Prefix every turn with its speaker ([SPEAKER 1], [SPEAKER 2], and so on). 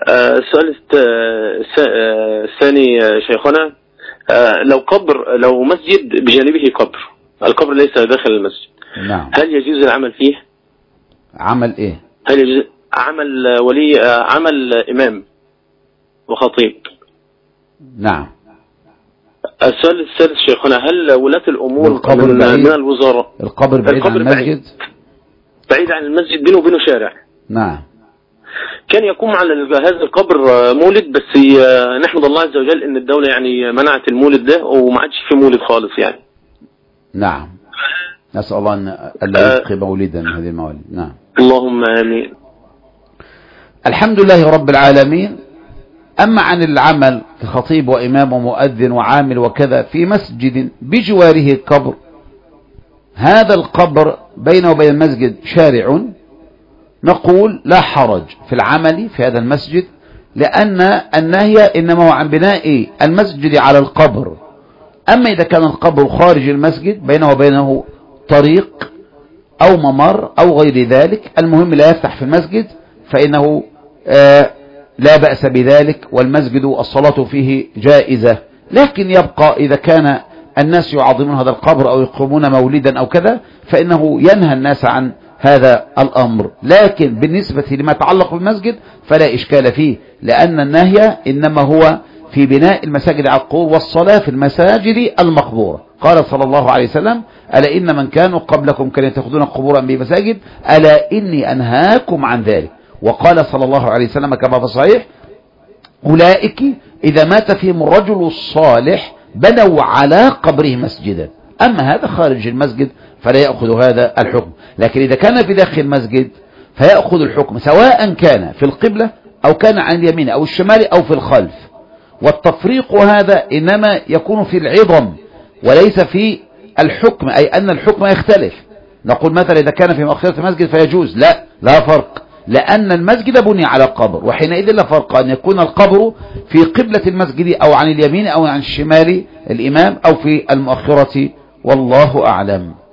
[SPEAKER 1] السؤال الثاني شيخنا، لو مسجد بجانبه قبر، القبر ليس داخل المسجد،
[SPEAKER 2] نعم،
[SPEAKER 1] هل يجوز العمل فيه؟
[SPEAKER 2] عمل ايه؟
[SPEAKER 1] هل يجوز عمل عمل إمام وخطيب؟
[SPEAKER 2] نعم.
[SPEAKER 1] السؤال الثالث شيخنا، هل ولاة الأمور
[SPEAKER 2] من
[SPEAKER 1] الوزارة
[SPEAKER 2] القبر بعيد عن المسجد؟
[SPEAKER 1] بعيد عن المسجد، بينه وبينه شارع.
[SPEAKER 2] نعم.
[SPEAKER 1] كان يقوم على هذا القبر مولد، بس نحمد الله عز وجل ان الدولة يعني منعت المولد ده وما عادش في مولد خالص يعني.
[SPEAKER 2] نعم، نسأل الله أن لا يبقي مولدا من هذه الموالد. نعم،
[SPEAKER 1] اللهم آمين.
[SPEAKER 2] الحمد لله رب العالمين. أما عن العمل كخطيب وإمام ومؤذن وعامل وكذا في مسجد بجواره قبر، هذا القبر بينه وبين المسجد شارع، نقول لا حرج في العمل في هذا المسجد، لأن النهي إنما هو عن بناء المسجد على القبر. أما إذا كان القبر خارج المسجد بينه وبينه طريق أو ممر أو غير ذلك، المهم لا يفتح في المسجد، فإنه لا بأس بذلك، والمسجد الصلاة فيه جائزة. لكن يبقى إذا كان الناس يعظمون هذا القبر أو يقومون مولدا أو كذا، فإنه ينهى الناس عن هذا الأمر. لكن بالنسبة لما يتعلق بالمسجد فلا إشكال فيه، لأن النهي إنما هو في بناء المساجد على القبور والصلاة في المساجد المقبورة. قال صلى الله عليه وسلم: ألا إن من كانوا قبلكم كانوا يتخذون قبورا بمساجد، ألا إني أنهاكم عن ذلك. وقال صلى الله عليه وسلم كما في الصحيح: أولئك إذا مات فيهم الرجل الصالح بنوا على قبره مسجدا. أما هذا خارج المسجد فلا يأخذ هذا الحكم، لكن إذا كان في داخل المسجد فيأخذ الحكم، سواء كان في القبلة أو كان عن اليمين أو الشمال أو في الخلف. والتفريق هذا إنما يكون في العظم وليس في الحكم، أي أن الحكم يختلف. نقول مثلا إذا كان في مؤخرة المسجد فيجوز، لا فرق، لأن المسجد بني على القبر، وحينئذ لا فرق أن يكون القبر في قبلة المسجد أو عن اليمين أو عن الشمال الإمام أو في المؤخرة، والله أعلم.